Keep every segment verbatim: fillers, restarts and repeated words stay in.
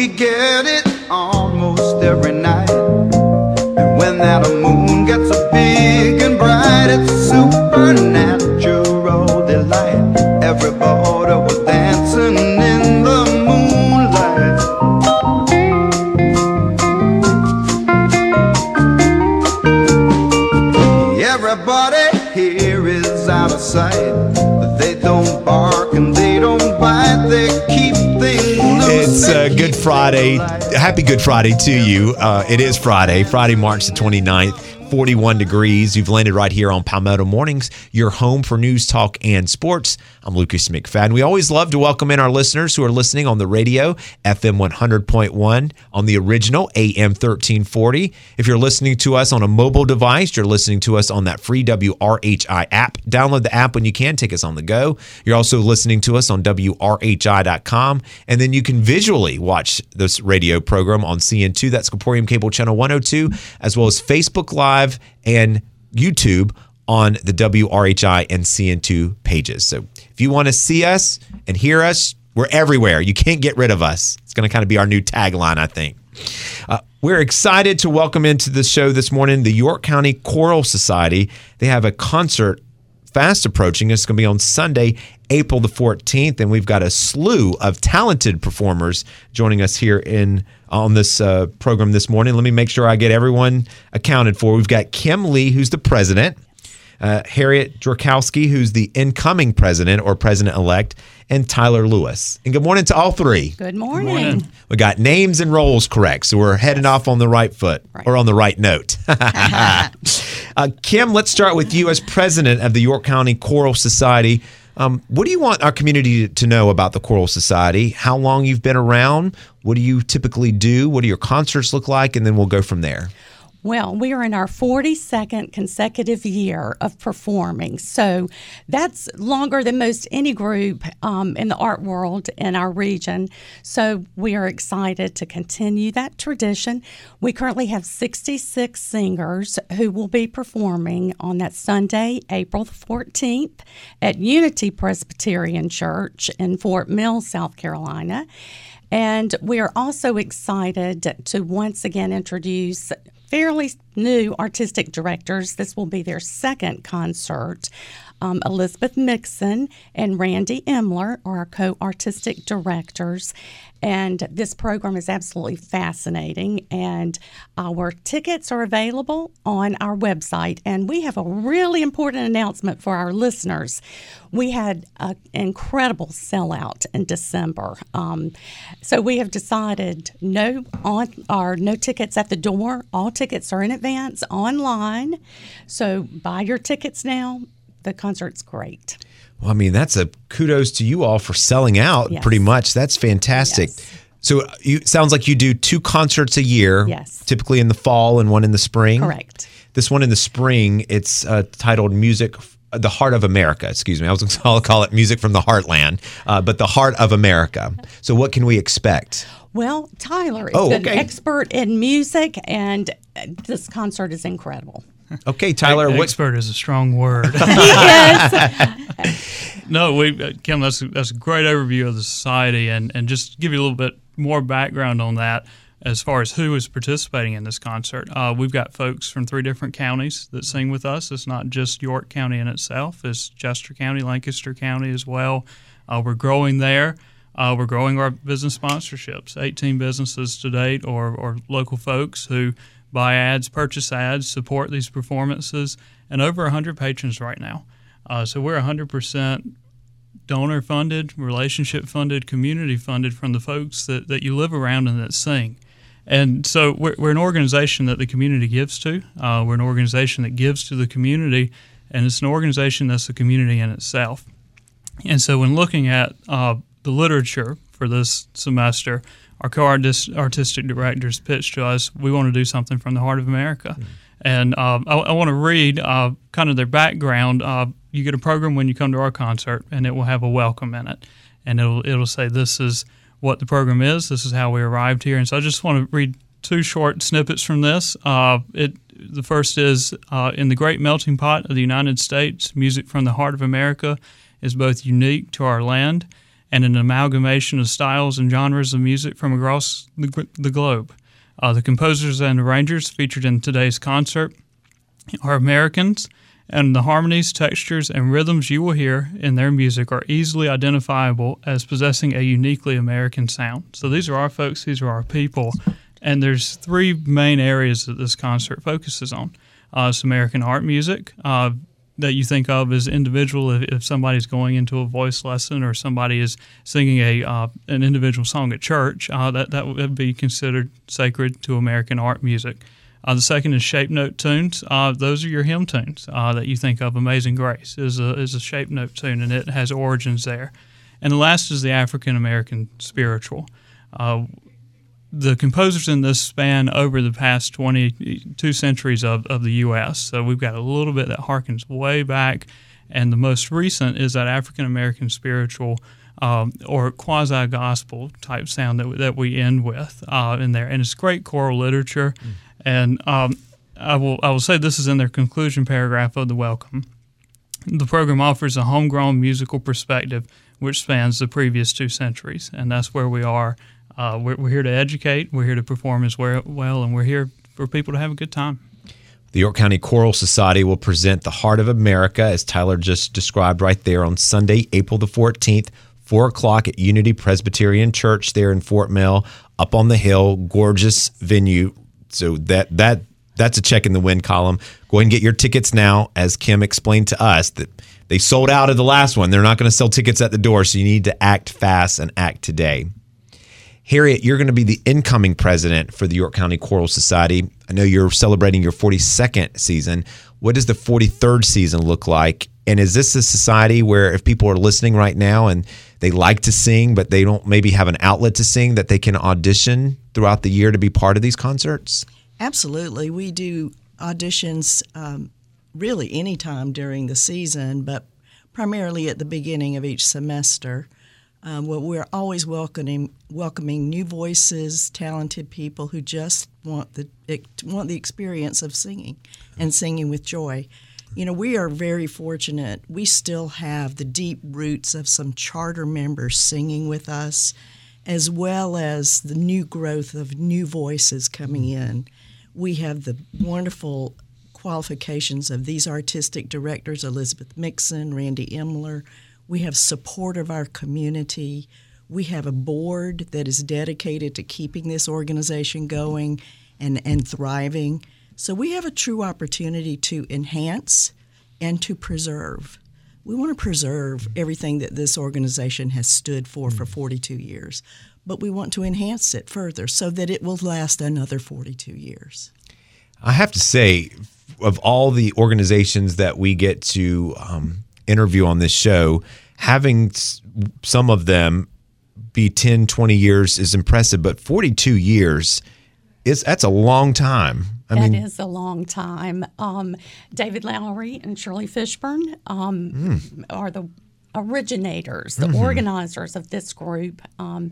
get it almost every night. And when that moon gets so big and bright, it's a supernatural delight. Everybody was dancing in the moonlight. Everybody here is out of sight. They don't bark and they don't bite. They keep things loose. It's uh, Good Friday. Happy Good Friday to you. Uh, it is Friday, Friday, March the twenty-ninth. forty-one degrees. You've landed right here on Palmetto Mornings, your home for news, talk, and sports. I'm Lucas McFadden. We always love to welcome in our listeners who are listening on the radio, F M one hundred point one, on the original A M thirteen forty. If you're listening to us on a mobile device, you're listening to us on that free W R H I app. Download the app when you can. Take us on the go. You're also listening to us on W R H I dot com, and then you can visually watch this radio program on C N two. That's Corporium Cable Channel one oh two, as well as Facebook Live and YouTube on the W R H I and C N two pages. So if you want to see us and hear us, we're everywhere. You can't get rid of us. It's going to kind of be our new tagline, I think. Uh, we're excited to welcome into the show this morning the York County Choral Society. They have a concert fast approaching. It's going to be on Sunday, April the fourteenth, and we've got a slew of talented performers joining us here in on this uh, program this morning. Let me make sure I get everyone accounted for. We've got Kim Lee, who's the president, uh, Harriet Drakowski, who's the incoming president or president-elect, and Tyler Lewis. And good morning to all three. Good morning. Good morning. We got names and roles correct, so we're heading off on the right foot, Right. or on the right note. uh, Kim, let's start with you as president of the York County Choral Society. Um, what do you want our community to know about the Choral Society? How long you've been around? What do you typically do? What do your concerts look like? And then we'll go from there. Well, we are in our forty-second consecutive year of performing. So that's longer than most any group um, in the art world in our region. So we are excited to continue that tradition. We currently have sixty-six singers who will be performing on that Sunday, April the fourteenth, at Unity Presbyterian Church in Fort Mill, South Carolina. And we are also excited to once again introduce fairly new artistic directors. This will be their second concert. Um, Elizabeth Mixon and Randy Emler are our co-artistic directors. And this program is absolutely fascinating. And our tickets are available on our website. And we have a really important announcement for our listeners. We had an incredible sellout in December. Um, so we have decided no on or no tickets at the door. All tickets are in advance online. So buy your tickets now. The concert's great. Well, I mean, that's a kudos to you all for selling out. Yes. Pretty much. That's fantastic. Yes. So you sounds like you do two concerts a year. Yes. Typically in the fall and one in the spring. Correct. This one in the spring, it's uh, titled Music, the Heart of America. Excuse me. I was going to call it Music from the Heartland, uh, but the Heart of America. So what can we expect? Well, Tyler is Oh, an okay. expert in music, and this concert is incredible. Okay, Tyler. What? Expert is a strong word. Yes. No, we uh, Kim, that's a, that's a great overview of the society, and, and just give you a little bit more background on that as far as who is participating in this concert. Uh, we've got folks from three different counties that sing with us. It's not just York County in itself. It's Chester County, Lancaster County as well. Uh, we're growing there. Uh, we're growing our business sponsorships. eighteen businesses to date, or, or local folks who buy ads, purchase ads, support these performances, and over one hundred patrons right now. Uh, so we're one hundred percent donor-funded, relationship-funded, community-funded from the folks that, that you live around and that sing. And so we're, we're an organization that the community gives to. Uh, we're an organization that gives to the community, and it's an organization that's a community in itself. And so when looking at uh, the literature for this semester, our co-artistic directors pitched to us, we want to do something from the heart of America. Mm-hmm. And uh, I, I want to read uh, kind of their background. Uh, you get a program when you come to our concert, and it will have a welcome in it. And it'll it'll say, this is what the program is, this is how we arrived here. And so I just want to read two short snippets from this. Uh, it The first is, uh, in the great melting pot of the United States, music from the heart of America is both unique to our land and an amalgamation of styles and genres of music from across the, the globe. Uh, the composers and arrangers featured in today's concert are Americans, and the harmonies, textures, and rhythms you will hear in their music are easily identifiable as possessing a uniquely American sound. So these are our folks, these are our people, and there's three main areas that this concert focuses on. Uh, it's American art music uh, that you think of as individual if, if somebody's going into a voice lesson or somebody is singing a uh, an individual song at church, uh, that, that would be considered sacred to American art music. Uh, the second is shape note tunes. Uh, those are your hymn tunes uh, that you think of. Amazing Grace is a, is a shape note tune, and it has origins there. And the last is the African American spiritual. Uh, the composers in this span over the past twenty-two centuries of, of the U S So we've got a little bit that harkens way back, and the most recent is that African American spiritual um, or quasi-gospel type sound that, that we end with uh, in there. And it's great choral literature. Mm. And um, I will I will say this is in their conclusion paragraph of the welcome. The program offers a homegrown musical perspective which spans the previous two centuries, and that's where we are. Uh, we're, we're here to educate, we're here to perform as well, and we're here for people to have a good time. The York County Choral Society will present The Heart of America, as Tyler just described right there, on Sunday, April the fourteenth, four o'clock at Unity Presbyterian Church there in Fort Mill, up on the hill, gorgeous venue. So that that that's a check in the win column. Go ahead and get your tickets now. As Kim explained to us, that they sold out of the last one. They're not going to sell tickets at the door, so you need to act fast and act today. Harriet, you're going to be the incoming president for the York County Choral Society. I know you're celebrating your forty-second season. What does the forty-third season look like? And is this a society where if people are listening right now and they like to sing, but they don't maybe have an outlet to sing, that they can audition throughout the year to be part of these concerts? Absolutely. We do auditions um, really any time during the season, but primarily at the beginning of each semester. Um, well, we're always welcoming welcoming new voices, talented people who just want the want the experience of singing and singing with joy. You know, we are very fortunate. We still have the deep roots of some charter members singing with us, as well as the new growth of new voices coming in. We have the wonderful qualifications of these artistic directors, Elizabeth Mixon, Randy Imler. We have support of our community. We have a board that is dedicated to keeping this organization going and, and thriving. So we have a true opportunity to enhance and to preserve. We want to preserve everything that this organization has stood for for forty-two years, but we want to enhance it further so that it will last another forty-two years. I have to say, of all the organizations that we get to um, interview on this show, having some of them be ten, twenty years is impressive, but forty-two years, is that's a long time. I that mean, is a long time. Um, David Lowry and Shirley Fishburne um, mm. are the originators, the mm-hmm. organizers of this group. Um,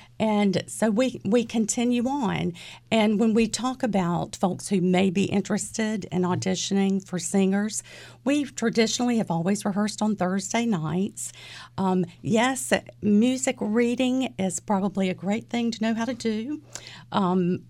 and so we, we continue on. And when we talk about folks who may be interested in auditioning for singers, we traditionally have always rehearsed on Thursday nights. Um, yes, music reading is probably a great thing to know how to do. Um,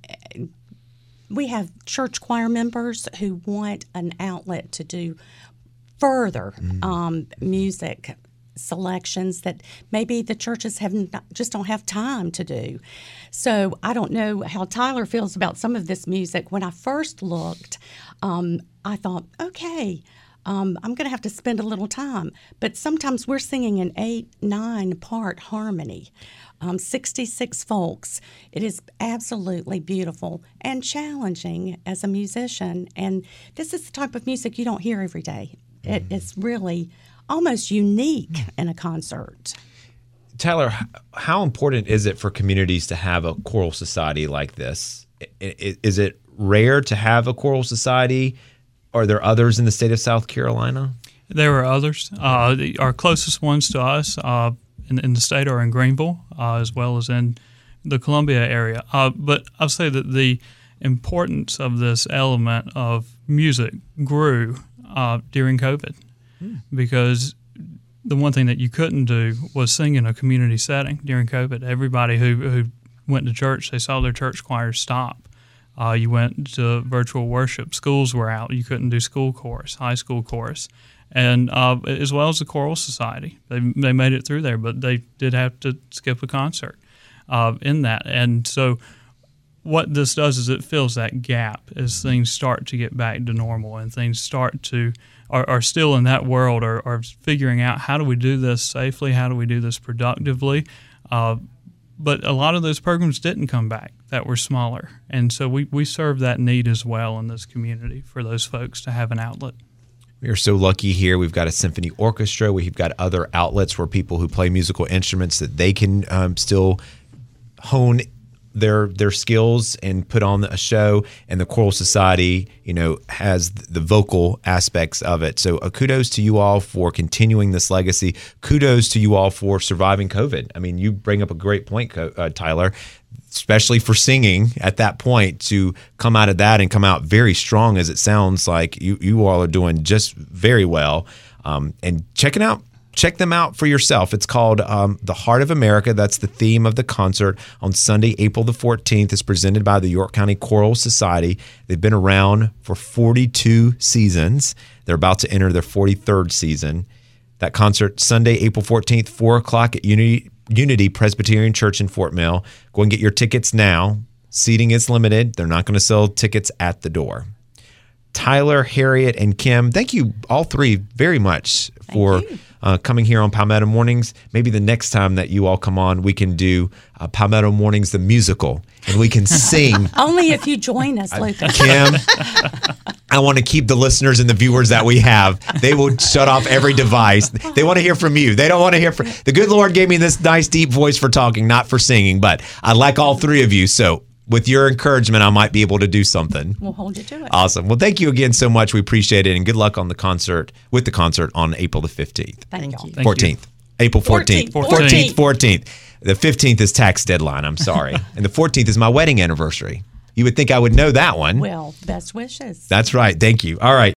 We have church choir members who want an outlet to do further mm. um, music selections that maybe the churches have not, just don't have time to do. So I don't know how Tyler feels about some of this music. When I first looked, um, I thought, okay, um, I'm going to have to spend a little time. But sometimes we're singing an eight, nine part harmony. Um, sixty-six folks. It is absolutely beautiful and challenging as a musician. And this is the type of music you don't hear every day. It is really almost unique in a concert. Tyler, how important is it for communities to have a choral society like this? Is it rare to have a choral society? Are there others in the state of South Carolina? There are others. Uh, the, our closest ones to us uh, in, in the state are in Greenville, uh, as well as in the Columbia area. Uh, but I'll say that the importance of this element of music grew uh, during COVID, hmm. because the one thing that you couldn't do was sing in a community setting during COVID. Everybody who, who went to church, they saw their church choirs stop. Uh, you went to virtual worship. Schools were out. You couldn't do school chorus, high school chorus. And uh, as well as the choral society. They, they made it through there, but they did have to skip a concert uh, in that. And so what this does is it fills that gap as things start to get back to normal and things start to are, are still in that world or are figuring out how do we do this safely, how do we do this productively. Uh, but a lot of those programs didn't come back that were smaller. And so we, we serve that need as well in this community for those folks to have an outlet. We are so lucky here. We've got a symphony orchestra. We've got other outlets where people who play musical instruments that they can um, still hone their their skills and put on a show, and the Choral Society, you know, has the vocal aspects of it. So uh, kudos to you all for continuing this legacy. Kudos to you all for surviving COVID. I mean, you bring up a great point, uh, Tyler, especially for singing at that point, to come out of that and come out very strong, as it sounds like you, you all are doing just very well. Um, and checking out Check them out for yourself. It's called um, The Heart of America. That's the theme of the concert on Sunday, April the fourteenth. It's presented by the York County Choral Society. They've been around for forty-two seasons. They're about to enter their forty-third season. That concert, Sunday, April fourteenth, four o'clock at Unity, Unity Presbyterian Church in Fort Mill. Go and get your tickets now. Seating is limited. They're not going to sell tickets at the door. Tyler, Harriet, and Kim, thank you all three very much for uh, coming here on Palmetto Mornings. Maybe the next time that you all come on, we can do uh, Palmetto Mornings, the musical, and we can sing. Only if you join us, Lucas. Kim, I want to keep the listeners and the viewers that we have. They will shut off every device. They want to hear from you. They don't want to hear from... The good Lord gave me this nice, deep voice for talking, not for singing, but I like all three of you, so... With your encouragement, I might be able to do something. We'll hold you to it. Awesome. Well, thank you again so much. We appreciate it. And good luck on the concert, with the concert on April the fifteenth. Thank, Thank you. you. fourteenth. April fourteenth. fourteenth. fourteenth. fourteenth. The fifteenth is tax deadline. I'm sorry. And the fourteenth is my wedding anniversary. You would think I would know that one. Well, best wishes. That's right. Thank you. All right.